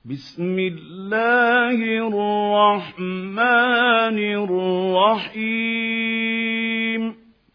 بسم الله الرحمن الرحيم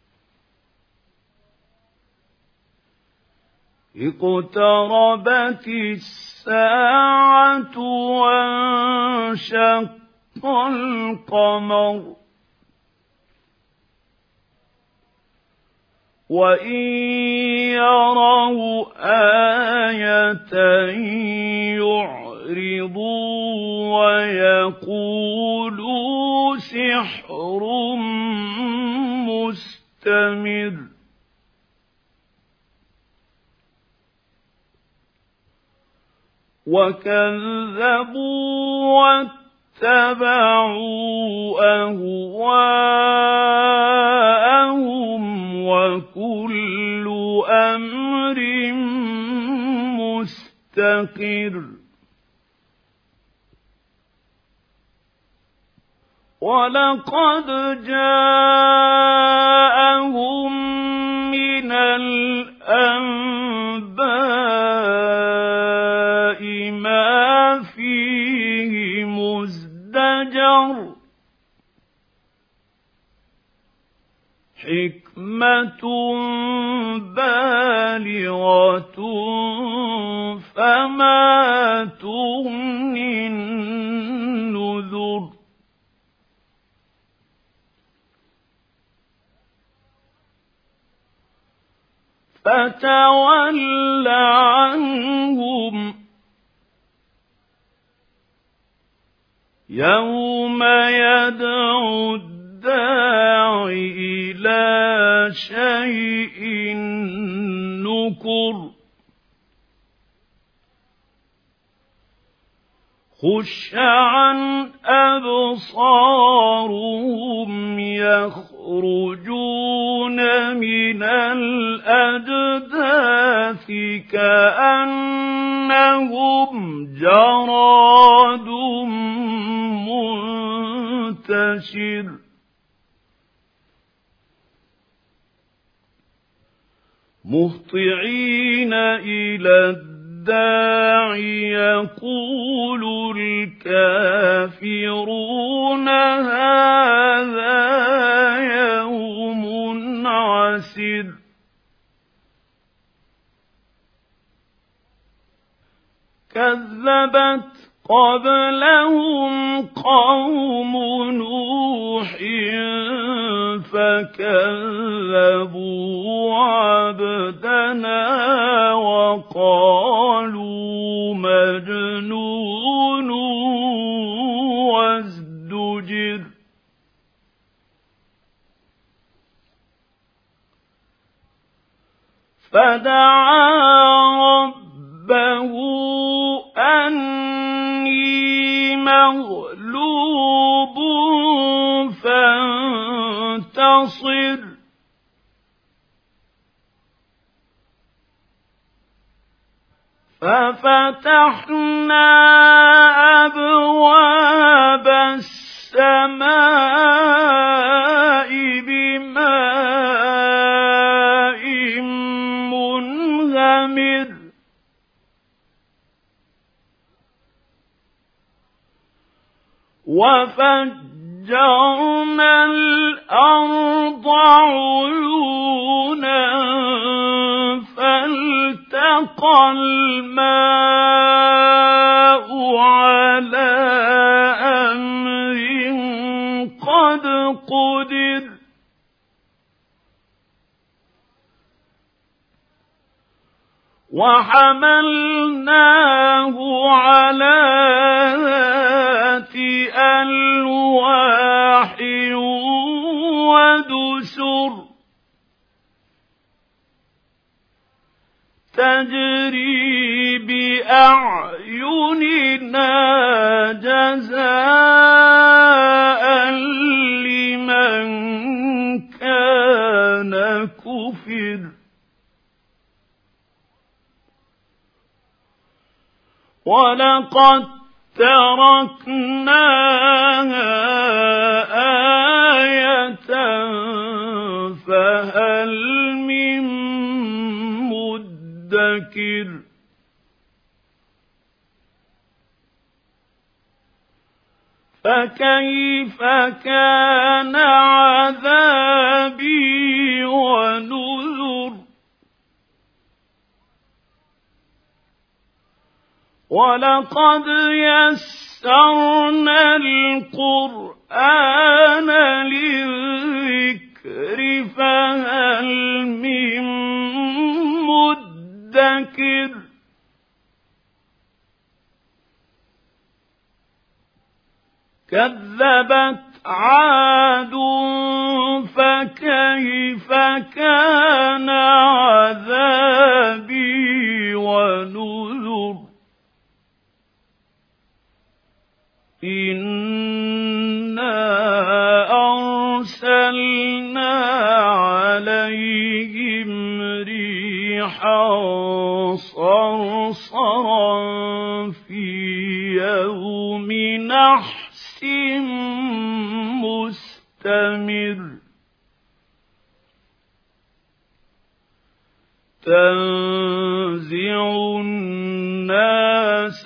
اقتربت الساعة وانشق القمر وإن يروا آية يعرضوا ويقولوا سحر مستمر وكذبوا واتبعوا أهواءهم وكل أمر مستقر ولقد جاءهم من الأنباء ما فيه مزدجر حكمة بالغة فما تغني النذر فتول عنهم يوم يدعو الداع إلى شيء نكر خش عن أبصارهم يخرجون من الأجداث كأنهم جراد منتشر مهطعين إلى الداع يقول الكافرون هذا يوم عسر كذبت قبلهم قوم نوح فكذبوا عبدنا وقالوا مجنون وازدجر فدعا ربه أني مغلوب فانتصر ففتحنا أبواب السماء بماء منهمر وفجرنا الأرض عيونا فالتقى الماء على أمر قد قدر وحملناه على ذات ألواح ودسر تجري بأعيننا جزاء لمن كان كفر ولقد تركناها آية فهل من مدكر فكيف كان عذابي ونذر ولقد يسرنا القرآن للذكر فهل من مدكر كذبت عاد فكيف كان عذابي ونذر إنا أرسلنا عليهم ريحا صرصرا في يوم نحس مستمر تنزع الناس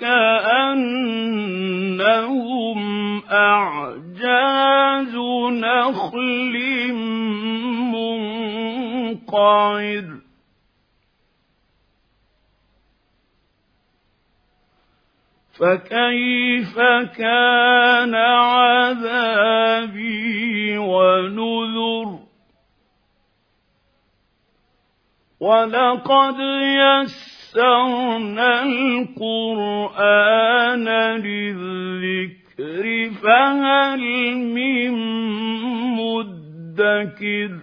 كأنهم أعجاز نخل منقعر فكيف كان عذابي ونذر ولقد يسرنا القرآن للذكر فهل من مدكر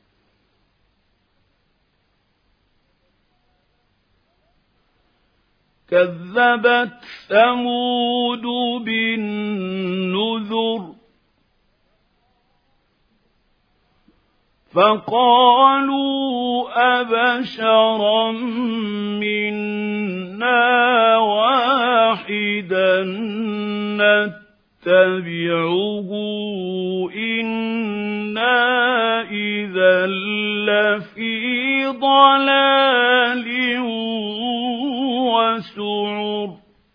كذبت ثمود بالنذر فقالوا أبشرا منا واحدا نتبعه إنا إذا لفي ضلال وسعر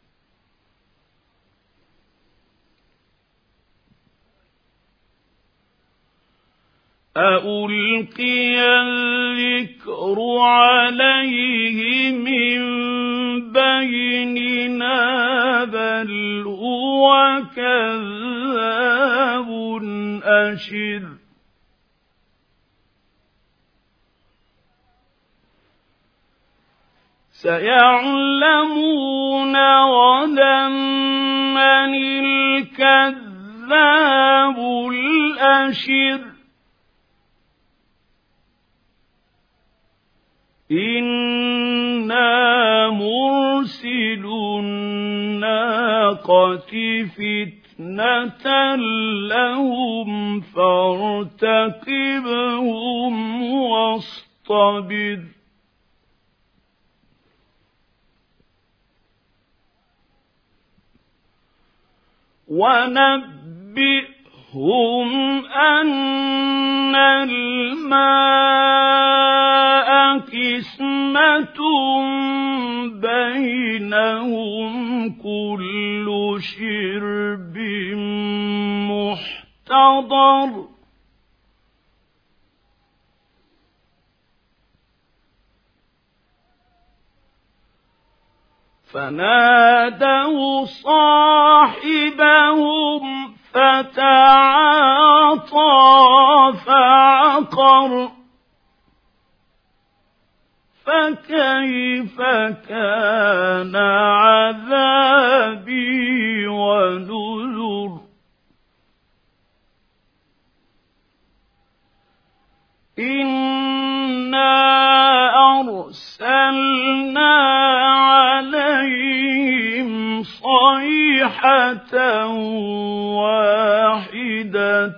أُلْقِيَ الذِّكْرُ عَلَيْهِ مِنْ بَيْنِنَا بَلْ هُوَ كَذَّابٌ أَشِرٌ سيعلمون غدا من الكذاب الأشر إنا مرسل الناقة فتنة لهم فارتقبهم واصطبر ونبئهم أن الماء قسمة بينهم كل شرب محتضر فنادوا صاحبهم فتعاطى فعقر فكيف كان عذابي ونذر إنا أرسلنا عليهم صيحة واحدة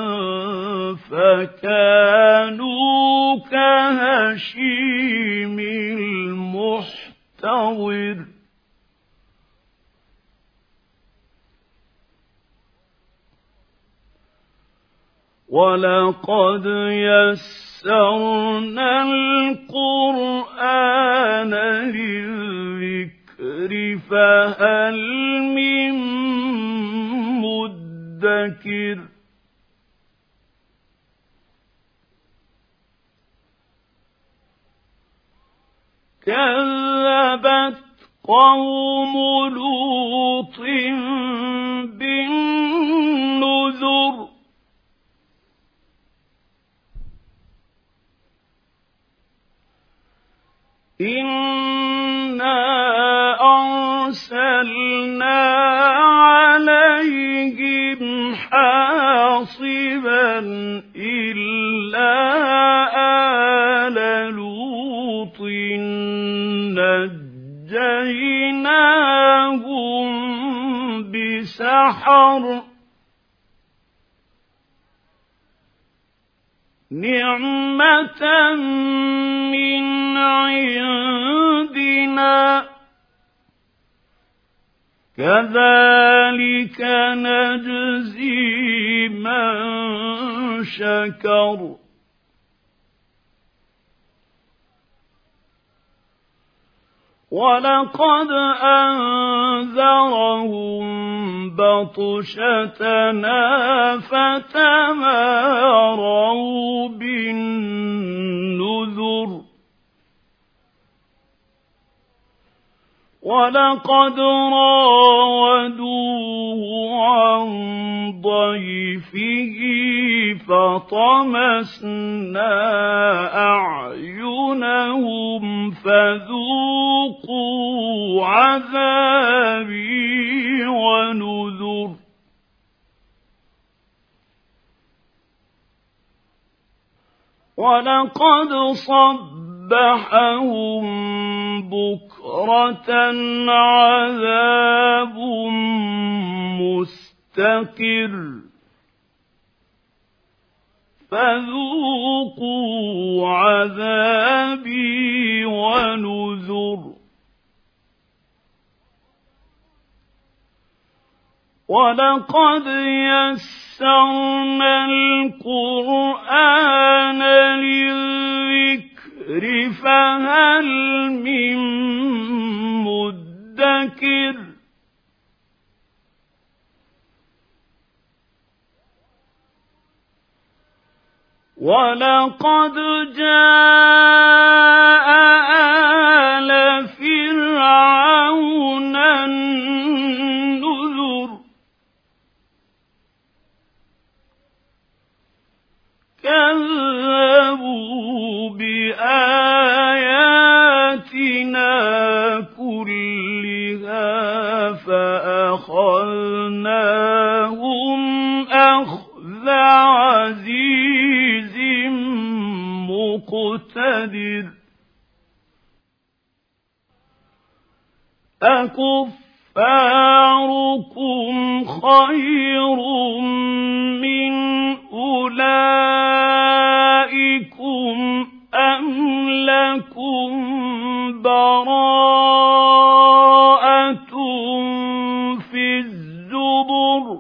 فكانوا كهشيم المحتضر ولقد يسرنا القرآن للذكر فهل من قوم لوط بالنذر إنا أرسلنا عليهم حاصبا إلا آل لوط نجيناهم بسحر نعمة من عندنا كذلك نجزي من شكر ولقد أنذرهم بطشتنا فتماروا بالنذر ولقد راودوه عن ضيفه فطمسنا أعينهم فذوقوا عذابي ونذر ولقد صبحهم بكرة عذاب مستقر فذوقوا عذابي ونذر ولقد يسرنا القرآن للذكر فهل من مدكر ولقد جاء آل فرعون النذر كذبوا بآياتنا كلها فأخذناهم أخذ عزيز مقتدر أكفاركم خير من أولئكم أم لكم براءة في الزبر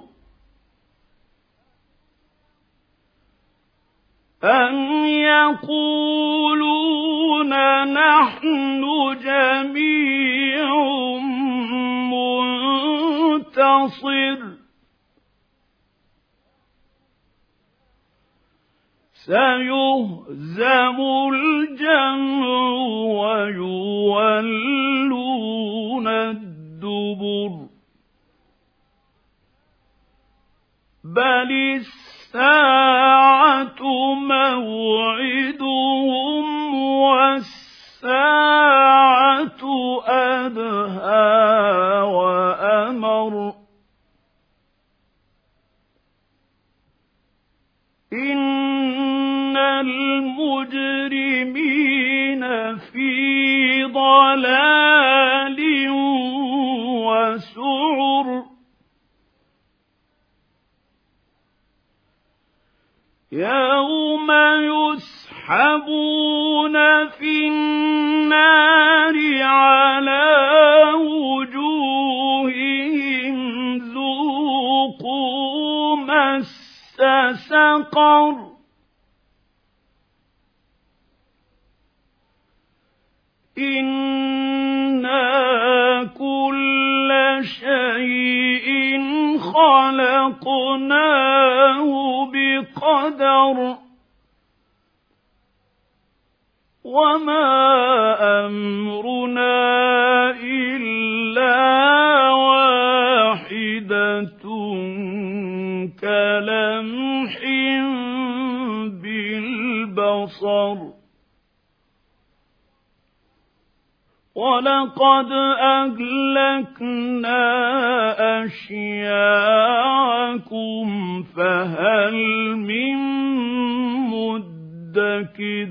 أم يقولون نحن جميع منتصر سيهزم الجمع ويولون الدبر بل الساعة موعدهم والساعة أدهى وأمر إن المجرمين في ضلال وسعر يوم يسحبون في النار على وجوههم ذوقوا مس سقر إنا كل شيء خلقناه بقدر وما أمرنا إلا وَلَقَدْ أَهْلَكْنَا أَشْيَاعَكُمْ فَهَلْ مِن مُّدَّكِرٍ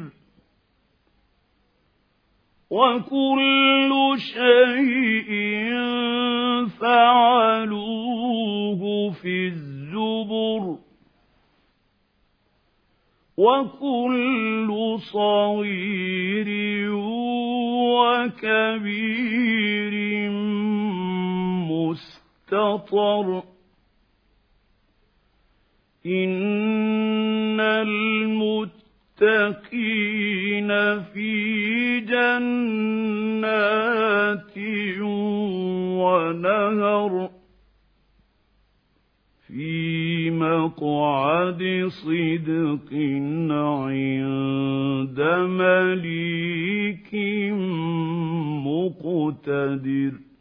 وَكُلُّ شَيْءٍ فَعَلُوهُ فِي الزُّبُرِ وَكُلُّ صَغِيرٍ وَكَبِيرٍ مُسْتَطَرٌ إِنَّ الْمُتَّقِينَ فِي جَنَّاتٍ وَنَهَرٍ فِي مَقْعَدِ صِدْقٍ عِندَ مَلِيكٍ مُّقْتَدِرٍ